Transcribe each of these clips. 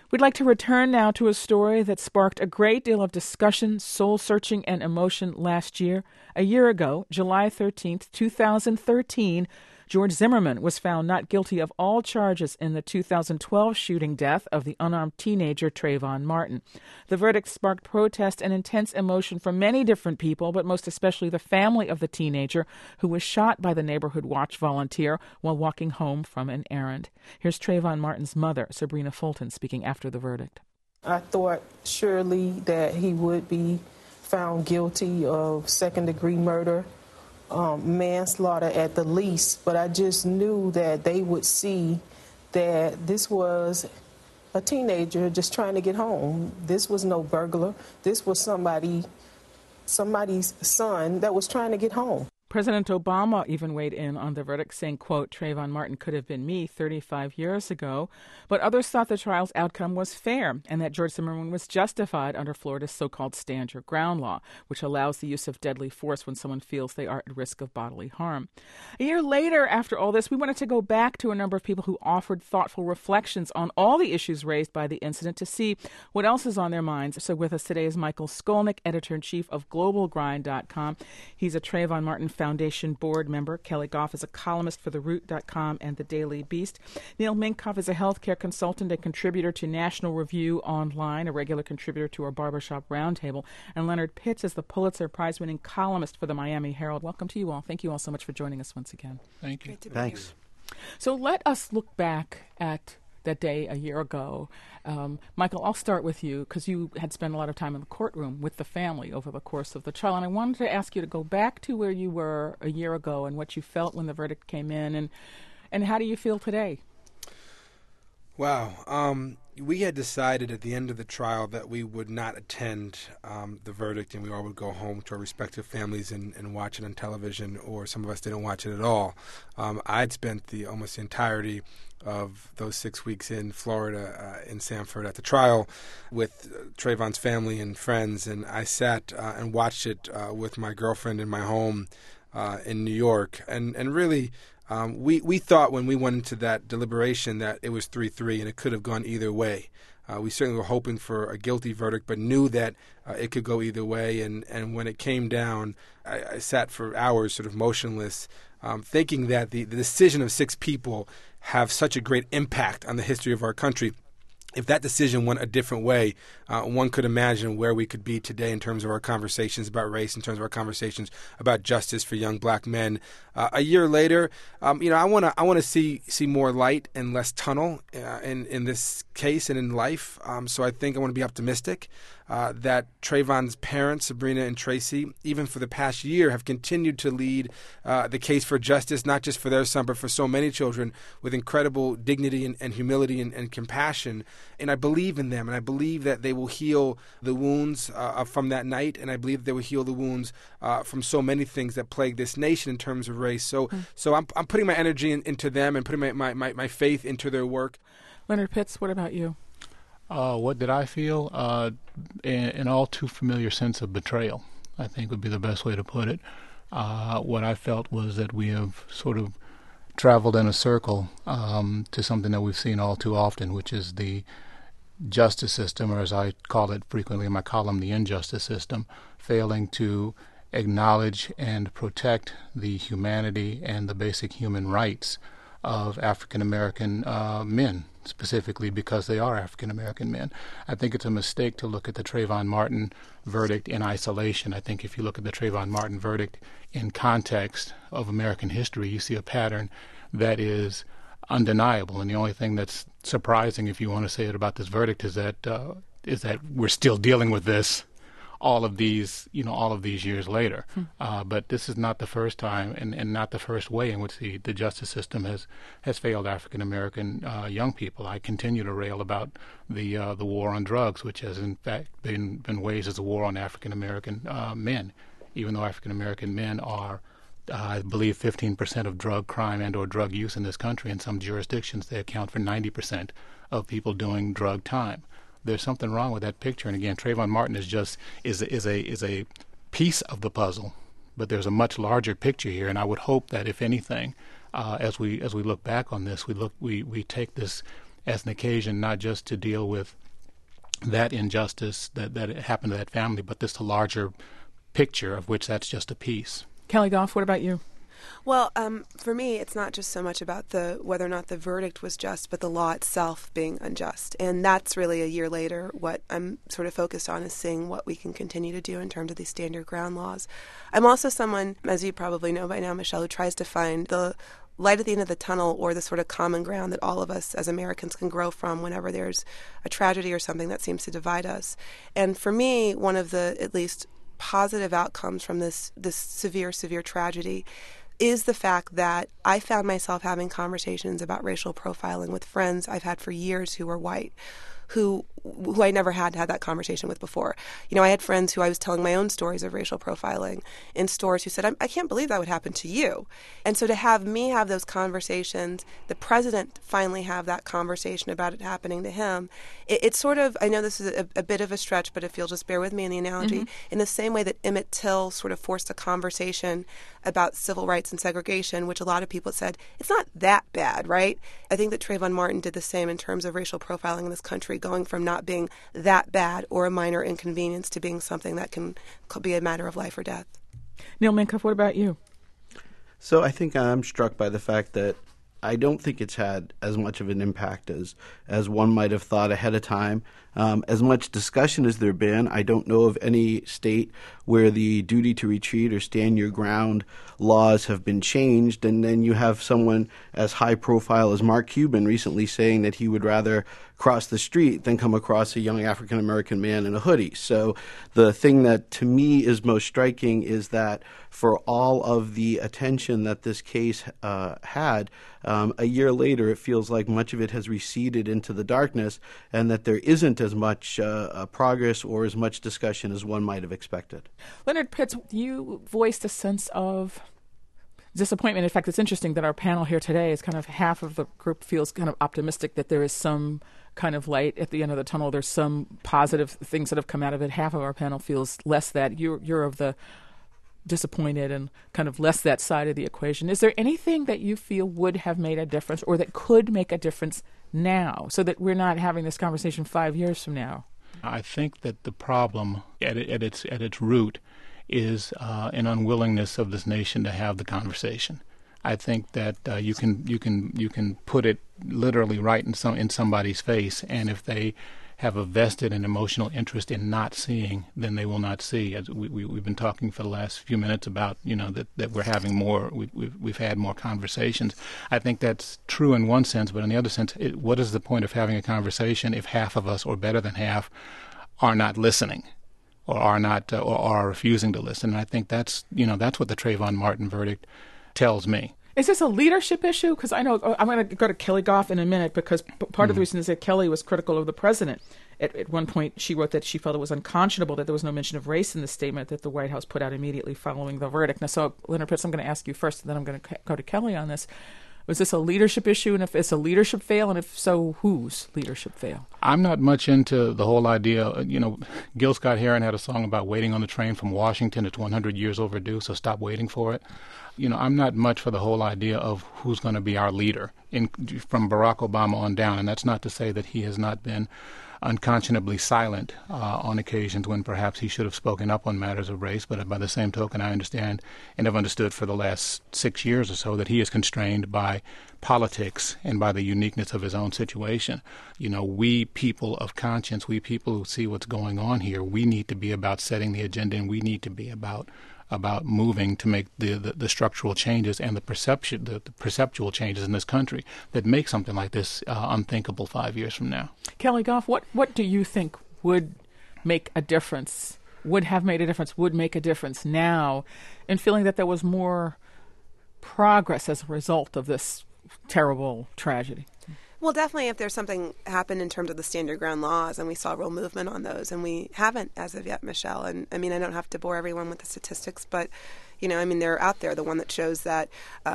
We'd like to return now to a story that sparked a great deal of discussion, soul-searching, and emotion last year. A year ago, July 13th, 2013, George Zimmerman was found not guilty of all charges in the 2012 shooting death of the unarmed teenager Trayvon Martin. The verdict sparked protest and intense emotion from many different people, but most especially the family of the teenager who was shot by the Neighborhood Watch volunteer while walking home from an errand. Here's Trayvon Martin's mother, Sabrina Fulton, speaking after the verdict. I thought surely that he would be found guilty of second-degree murder, manslaughter at the least, but I just knew that they would see that this was a teenager just trying to get home. This was no burglar. This was somebody's son that was trying to get home. President Obama even weighed in on the verdict, saying, quote, Trayvon Martin could have been me 35 years ago. But others thought the trial's outcome was fair and that George Zimmerman was justified under Florida's so-called stand your ground law, which allows the use of deadly force when someone feels they are at risk of bodily harm. A year later, after all this, we wanted to go back to a number of people who offered thoughtful reflections on all the issues raised by the incident to see what else is on their minds. So with us today is Michael Skolnick, editor-in-chief of GlobalGrind.com. He's a Trayvon Martin Foundation board member. Kelly Goff is a columnist for TheRoot.com and The Daily Beast. Neil Minkoff is a healthcare consultant and contributor to National Review Online, a regular contributor to our Barbershop Roundtable. And Leonard Pitts is the Pulitzer Prize-winning columnist for the Miami Herald. Welcome to you all. Thank you all so much for joining us once again. Thank you. Thanks. So let us look back at that day a year ago. Michael, I'll start with you because you had spent a lot of time in the courtroom with the family over the course of the trial. And I wanted to ask you to go back to where you were a year ago and what you felt when the verdict came in. And how do you feel today? Wow. We had decided at the end of the trial that we would not attend the verdict and we all would go home to our respective families and watch it on television, or some of us didn't watch it at all. I'd spent almost the entirety of those 6 weeks in Florida, in Sanford, at the trial with Trayvon's family and friends, and I sat and watched it with my girlfriend in my home in New York. And really, we thought when we went into that deliberation that it was 3-3 and it could have gone either way. We certainly were hoping for a guilty verdict, but knew that it could go either way. And when it came down, I sat for hours sort of motionless, thinking that the decision of 6 people have such a great impact on the history of our country. If that decision went a different way, one could imagine where we could be today in terms of our conversations about race, in terms of our conversations about justice for young black men. A year later, I want to see more light and less tunnel in this case and in life. So I think I want to be optimistic that Trayvon's parents, Sabrina and Tracy, even for the past year, have continued to lead the case for justice, not just for their son, but for so many children, with incredible dignity and humility and compassion. And I believe in them, and I believe that they will heal the wounds from that night, and I believe they will heal the wounds from so many things that plague this nation in terms of race. So I'm putting my energy into them and putting my faith into their work. Leonard Pitts, what about you? What did I feel? An all too familiar sense of betrayal, I think would be the best way to put it. What I felt was that we have sort of traveled in a circle to something that we've seen all too often, which is the justice system, or as I call it frequently in my column, the injustice system, failing to acknowledge and protect the humanity and the basic human rights of African American men, specifically because they are African American men. I think it's a mistake to look at the Trayvon Martin verdict in isolation. I think if you look at the Trayvon Martin verdict in context of American history, you see a pattern that is undeniable. And the only thing that's surprising, if you want to say it about this verdict, is that we're still dealing with this all of these years later. But this is not the first time and not the first way in which the justice system has failed African American young people. I continue to rail about the war on drugs, which has in fact been waged as a war on African American men, even though African American men are, I believe, 15% of drug crime and or drug use in this country. In some jurisdictions, they account for 90% of people doing drug time. There's something wrong with that picture. And again, Trayvon Martin is a piece of the puzzle, but there's a much larger picture here. And I would hope that, if anything, as we look back on this, we take this as an occasion not just to deal with that injustice that happened to that family, but this larger picture of which that's just a piece. Kelly Goff, what about you? Well, for me, it's not just so much about whether or not the verdict was just, but the law itself being unjust. And that's really a year later what I'm sort of focused on, is seeing what we can continue to do in terms of these stand your ground laws. I'm also someone, as you probably know by now, Michelle, who tries to find the light at the end of the tunnel, or the sort of common ground that all of us as Americans can grow from whenever there's a tragedy or something that seems to divide us. And for me, one of the at least positive outcomes from this severe tragedy is the fact that I found myself having conversations about racial profiling with friends I've had for years who were white, who I never had that conversation with before. You know, I had friends who I was telling my own stories of racial profiling in stores who said, I can't believe that would happen to you. And so to have me have those conversations, the president finally have that conversation about it happening to him, it's sort of, I know this is a bit of a stretch, but if you'll just bear with me in the analogy, in the same way that Emmett Till sort of forced a conversation about civil rights and segregation, which a lot of people said, it's not that bad, right? I think that Trayvon Martin did the same in terms of racial profiling in this country, going from not being that bad or a minor inconvenience to being something that can be a matter of life or death. Neil Minkoff, what about you? So I think I'm struck by the fact that I don't think it's had as much of an impact as one might have thought ahead of time. As much discussion as there been, I don't know of any state where the duty to retreat or stand your ground laws have been changed. And then you have someone as high profile as Mark Cuban recently saying that he would rather cross the street than come across a young African-American man in a hoodie. So the thing that to me is most striking is that for all of the attention that this case had, a year later it feels like much of it has receded into the darkness, and that there isn't as much progress or as much discussion as one might have expected. Leonard Pitts, you voiced a sense of disappointment. In fact, it's interesting that our panel here today is kind of half of the group feels kind of optimistic that there is some kind of light at the end of the tunnel. There's some positive things that have come out of it. Half of our panel feels less that. You're of the disappointed and kind of less that side of the equation. Is there anything that you feel would have made a difference or that could make a difference now so that we're not having this conversation 5 years from now? I think that the problem at its root is an unwillingness of this nation to have the conversation. I think that you can put it literally right in somebody's face, and if they have a vested and emotional interest in not seeing, then they will not see. As we've been talking for the last few minutes about, that we're having more, we've had more conversations. I think that's true in one sense, but in the other sense, what is the point of having a conversation if half of us, or better than half, are not listening, or are refusing to listen? And I think that's what the Trayvon Martin verdict tells me. Is this a leadership issue? Because I know I'm going to go to Kelly Goff in a minute, because part of the reason is that Kelly was critical of the president. At one point, she wrote that she felt it was unconscionable that there was no mention of race in the statement that the White House put out immediately following the verdict. Now, so, Leonard Pitts, I'm going to ask you first, and then I'm going to go to Kelly on this. Was this a leadership issue? And if it's a leadership fail, and if so, whose leadership fail? I'm not much into the whole idea. Gil Scott-Heron had a song about waiting on the train from Washington. It's 100 years overdue, so stop waiting for it. I'm not much for the whole idea of who's going to be our leader from Barack Obama on down. And that's not to say that he has not been unconscionably silent on occasions when perhaps he should have spoken up on matters of race. But by the same token, I understand and have understood for the last 6 years or so that he is constrained by politics and by the uniqueness of his own situation. We people of conscience, we people who see what's going on here, we need to be about setting the agenda, and we need to be about moving to make the structural changes and the perceptual changes in this country that make something like this unthinkable 5 years from now. Kelly Goff, what do you think would make a difference, would have made a difference, would make a difference now in feeling that there was more progress as a result of this terrible tragedy? Well, definitely if there's something happened in terms of the stand your ground laws, and we saw real movement on those, and we haven't as of yet, Michelle. And I mean, I don't have to bore everyone with the statistics, but they're out there. The one that shows that,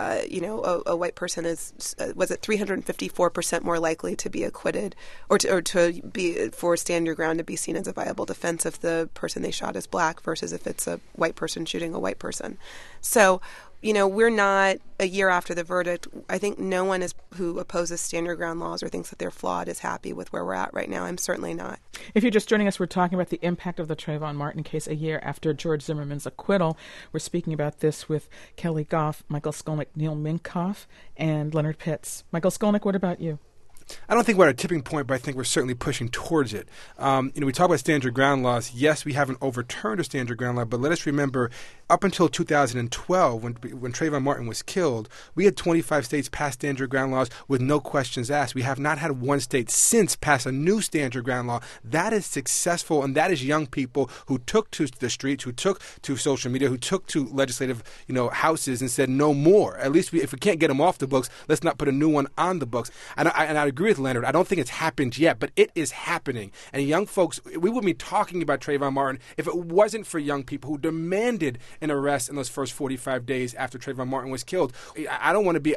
a white person was it 354% more likely to be acquitted, or to be for stand your ground to be seen as a viable defense if the person they shot is black versus if it's a white person shooting a white person. So we're not a year after the verdict. I think no one who opposes stand your ground laws or thinks that they're flawed is happy with where we're at right now. I'm certainly not. If you're just joining us, we're talking about the impact of the Trayvon Martin case a year after George Zimmerman's acquittal. We're speaking about this with Kelly Goff, Michael Skolnick, Neil Minkoff, and Leonard Pitts. Michael Skolnick, what about you? I don't think we're at a tipping point, but I think we're certainly pushing towards it. We talk about stand your ground laws. Yes, we haven't overturned a stand your ground law, but let us remember, up until 2012, when Trayvon Martin was killed, we had 25 states pass stand your ground laws with no questions asked. We have not had one state since pass a new stand your ground law. That is successful, and that is young people who took to the streets, who took to social media, who took to legislative houses and said no more. At least if we can't get them off the books, let's not put a new one on the books. And I agree with Leonard. I don't think it's happened yet, but it is happening. And young folks, we wouldn't be talking about Trayvon Martin if it wasn't for young people who demanded an arrest in those first 45 days after Trayvon Martin was killed. I don't want to be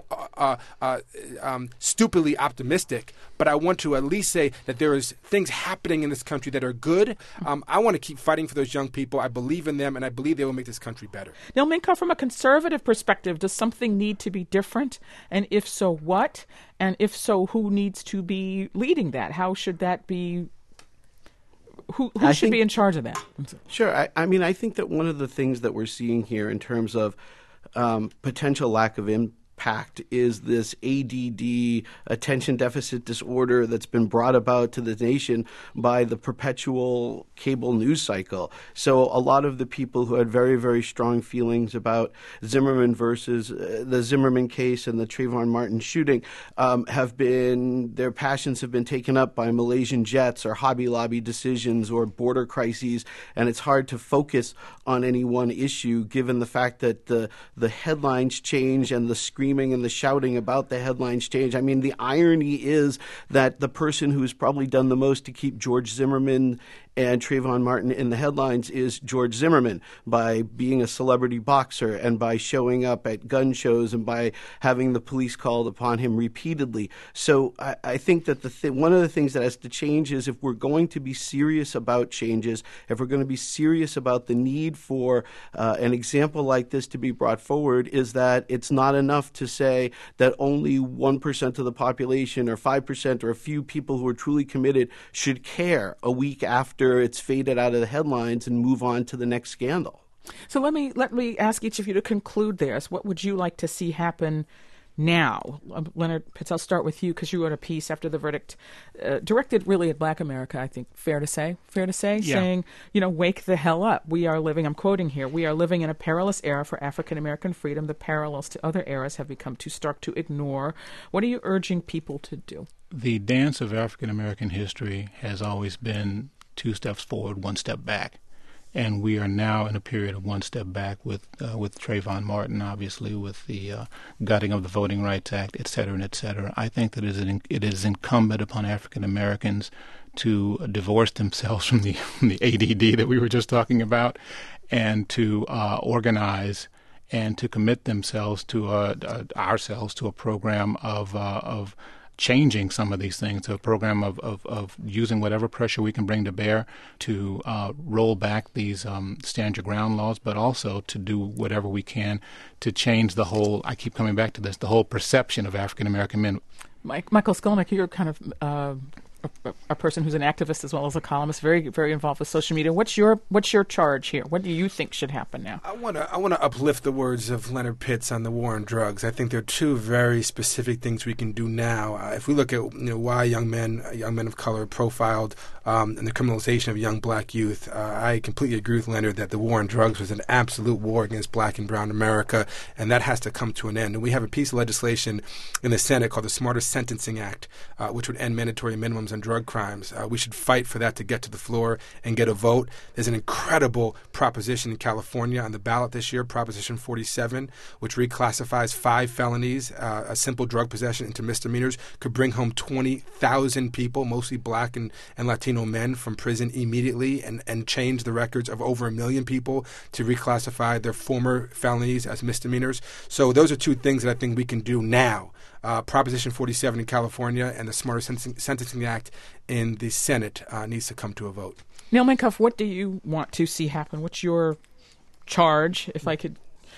stupidly optimistic, but I want to at least say that there is things happening in this country that are good. I want to keep fighting for those young people. I believe in them, and I believe they will make this country better. Neil Minkoff, from a conservative perspective, does something need to be different? And if so, what? And if so, who needs to be leading that? How should that be? Who should be in charge of that? Sure. I think that one of the things that we're seeing here in terms of potential lack of impact is this ADD, attention deficit disorder, that's been brought about to the nation by the perpetual cable news cycle. So a lot of the people who had very, very strong feelings about Zimmerman versus the Zimmerman case and the Trayvon Martin shooting their passions have been taken up by Malaysian jets or Hobby Lobby decisions or border crises, and it's hard to focus on any one issue given the fact that the headlines change and the screaming and the shouting about the headlines change. I mean, the irony is that the person who's probably done the most to keep George Zimmerman and Trayvon Martin in the headlines is George Zimmerman, by being a celebrity boxer and by showing up at gun shows and by having the police called upon him repeatedly. So I think that one of the things that has to change is, if we're going to be serious about changes, if we're going to be serious about the need for an example like this to be brought forward, is that it's not enough to say that only 1% of the population or 5% or a few people who are truly committed should care a week after it's faded out of the headlines and move on to the next scandal. So let me ask each of you to conclude this. What would you like to see happen now? Leonard Pitts, I'll start with you, because you wrote a piece after the verdict directed really at Black America, I think, fair to say, yeah. Saying, wake the hell up. We are living, I'm quoting here, we are living in a perilous era for African-American freedom. The parallels to other eras have become too stark to ignore. What are you urging people to do? The dance of African-American history has always been 2 steps forward, 1 step back. And we are now in a period of 1 step back with Trayvon Martin, obviously, with the gutting of the Voting Rights Act, et cetera, and et cetera. I think that it is incumbent upon African Americans to divorce themselves from the ADD that we were just talking about, and to organize and to commit themselves to ourselves to a program of changing some of these things, a program of using whatever pressure we can bring to bear to roll back these stand your ground laws, but also to do whatever we can to change the whole, I keep coming back to this, the whole perception of African American men. Michael Skolnick, you're kind of a person who's an activist as well as a columnist, very, very involved with social media. What's your charge here? What do you think should happen now? I want to uplift the words of Leonard Pitts on the war on drugs. I think there are 2 very specific things we can do now. If we look at why young men of color are profiled and the criminalization of young black youth, I completely agree with Leonard that the war on drugs was an absolute war against black and brown America, and that has to come to an end. And we have a piece of legislation in the Senate called the Smarter Sentencing Act, which would end mandatory minimums on drug crimes. We should fight for that to get to the floor and get a vote. There's an incredible proposition in California on the ballot this year, Proposition 47, which reclassifies 5 felonies, a simple drug possession, into misdemeanors, could bring home 20,000 people, mostly black and Latino men, from prison immediately, and change the records of over 1 million people to reclassify their former felonies as misdemeanors. So those are 2 things that I think we can do now. Proposition 47 in California and the Smarter Sentencing Act in the Senate needs to come to a vote. Neil Minkoff, what do you want to see happen? What's your charge, if I could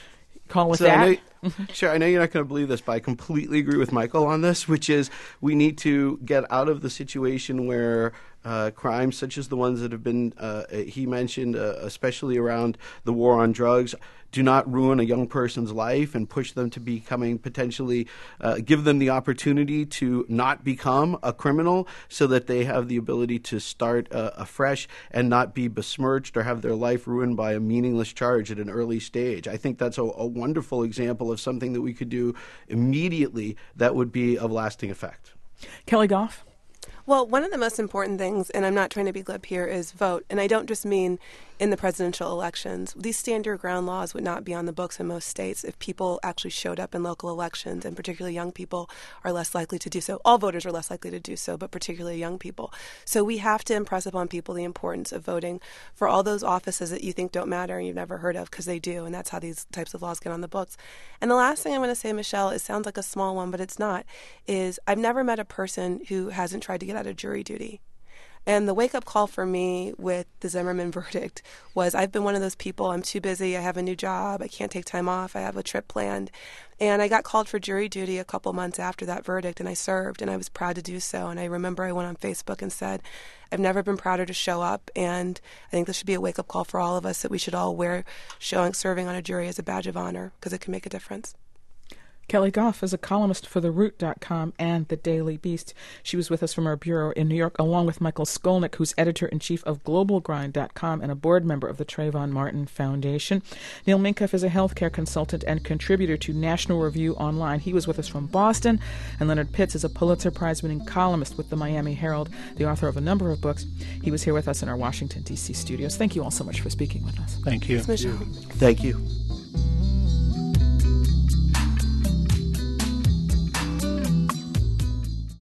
call with So that. I know you're not going to believe this, but I completely agree with Michael on this, which is we need to get out of the situation where crimes such as the ones that have been, he mentioned, especially around the war on drugs, do not ruin a young person's life and push them to becoming potentially, give them the opportunity to not become a criminal so that they have the ability to start afresh and not be besmirched or have their life ruined by a meaningless charge at an early stage. I think that's a wonderful example of something that we could do immediately that would be of lasting effect. Kelly Goff? Well, one of the most important things, and I'm not trying to be glib here, is vote. And I don't just mean in the presidential elections. These stand your ground laws would not be on the books in most states if people actually showed up in local elections, and particularly young people are less likely to do so. All voters are less likely to do so, but particularly young people. So we have to impress upon people the importance of voting for all those offices that you think don't matter and you've never heard of, because they do, and that's how these types of laws get on the books. And the last thing I want to say, Michelle, it sounds like a small one, but it's not, is I've never met a person who hasn't tried to get out of jury duty. And the wake-up call for me with the Zimmerman verdict was I've been one of those people, I'm too busy, I have a new job, I can't take time off, I have a trip planned. And I got called for jury duty a couple months after that verdict, and I served, and I was proud to do so. And I remember I went on Facebook and said, I've never been prouder to show up, and I think this should be a wake-up call for all of us that we should all wear serving on a jury as a badge of honor, because it can make a difference. Kelly Goff is a columnist for TheRoot.com and The Daily Beast. She was with us from our bureau in New York, along with Michael Skolnick, who's editor-in-chief of GlobalGrind.com and a board member of the Trayvon Martin Foundation. Neil Minkoff is a healthcare consultant and contributor to National Review Online. He was with us from Boston. And Leonard Pitts is a Pulitzer Prize-winning columnist with the Miami Herald, the author of a number of books. He was here with us in our Washington, D.C. studios. Thank you all so much for speaking with us. Thank you. Thanks, Michelle. Thank you.